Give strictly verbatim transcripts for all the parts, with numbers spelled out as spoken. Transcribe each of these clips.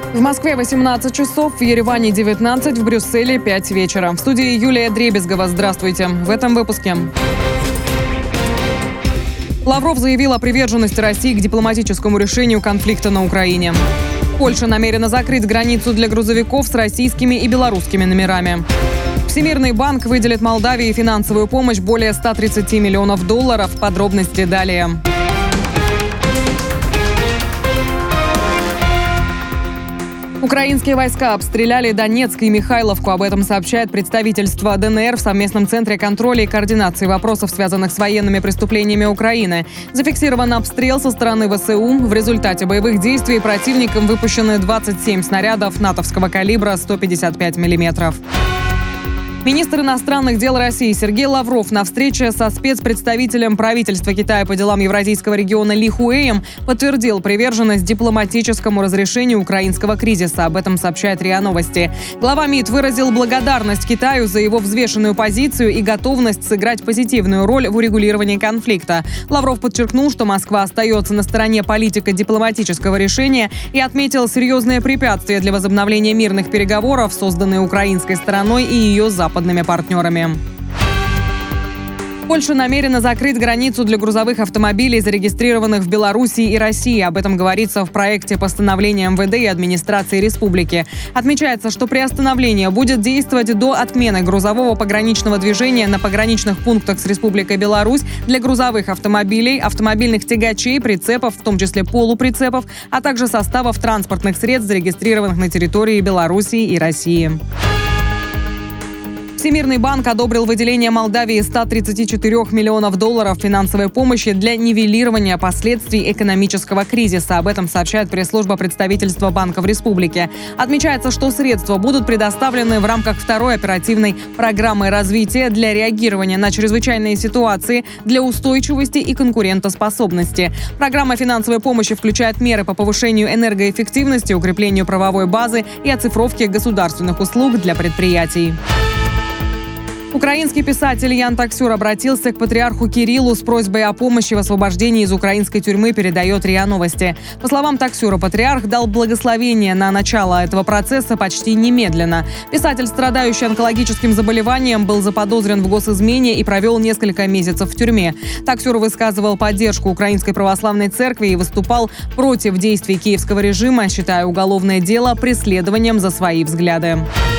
В Москве восемнадцать часов, в Ереване девятнадцать, в Брюсселе пять вечера. В студии Юлия Дребезгова. Здравствуйте. В этом выпуске. Лавров заявил о приверженности России к дипломатическому решению конфликта на Украине. Польша намерена закрыть границу для грузовиков с российскими и белорусскими номерами. Всемирный банк выделит Молдавии финансовую помощь более ста тридцати миллионов долларов. Подробности далее. Украинские войска обстреляли Донецк и Михайловку. Об этом сообщает представительство ДНР в совместном центре контроля и координации вопросов, связанных с военными преступлениями Украины. Зафиксирован обстрел со стороны ВСУ. В результате боевых действий противником выпущены двадцать семь снарядов натовского калибра сто пятьдесят пять миллиметров. Министр иностранных дел России Сергей Лавров на встрече со спецпредставителем правительства Китая по делам Евразийского региона Ли Хуэем подтвердил приверженность дипломатическому разрешению украинского кризиса. Об этом сообщает РИА Новости. Глава МИД выразил благодарность Китаю за его взвешенную позицию и готовность сыграть позитивную роль в урегулировании конфликта. Лавров подчеркнул, что Москва остается на стороне политико-дипломатического решения и отметил серьезные препятствия для возобновления мирных переговоров, созданные украинской стороной и ее западными партнерами. Польша намерена закрыть границу для грузовых автомобилей, зарегистрированных в Беларуси и России. Об этом говорится в проекте постановления эм вэ дэ и администрации республики. Отмечается, что приостановление будет действовать до отмены грузового пограничного движения на пограничных пунктах с Республикой Беларусь для грузовых автомобилей, автомобильных тягачей, прицепов, в том числе полуприцепов, а также составов транспортных средств, зарегистрированных на территории Беларуси и России. Всемирный банк одобрил выделение Молдавии ста тридцати четырёх миллионов долларов финансовой помощи для нивелирования последствий экономического кризиса. Об этом сообщает пресс-служба представительства банка в республике. Отмечается, что средства будут предоставлены в рамках второй оперативной программы развития для реагирования на чрезвычайные ситуации, для устойчивости и конкурентоспособности. Программа финансовой помощи включает меры по повышению энергоэффективности, укреплению правовой базы и оцифровке государственных услуг для предприятий. Украинский писатель Ян Таксюр обратился к патриарху Кириллу с просьбой о помощи в освобождении из украинской тюрьмы, передает РИА Новости. По словам Таксюра, патриарх дал благословение на начало этого процесса почти немедленно. Писатель, страдающий онкологическим заболеванием, был заподозрен в госизмене и провел несколько месяцев в тюрьме. Таксюр высказывал поддержку Украинской православной церкви и выступал против действий киевского режима, считая уголовное дело преследованием за свои взгляды.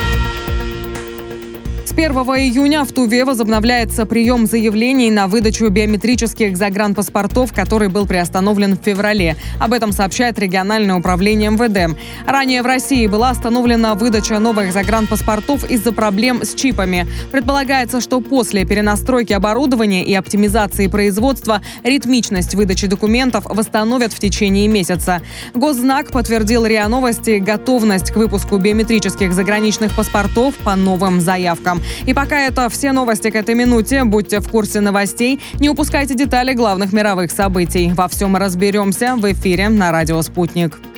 С первого июня в Туве возобновляется прием заявлений на выдачу биометрических загранпаспортов, который был приостановлен в феврале. Об этом сообщает региональное управление эм вэ дэ. Ранее в России была остановлена выдача новых загранпаспортов из-за проблем с чипами. Предполагается, что после перенастройки оборудования и оптимизации производства ритмичность выдачи документов восстановят в течение месяца. Госзнак подтвердил РИА Новости готовность к выпуску биометрических заграничных паспортов по новым заявкам. И пока это все новости к этой минуте. Будьте в курсе новостей. Не упускайте детали главных мировых событий. Во всем разберемся в эфире на радио «Спутник».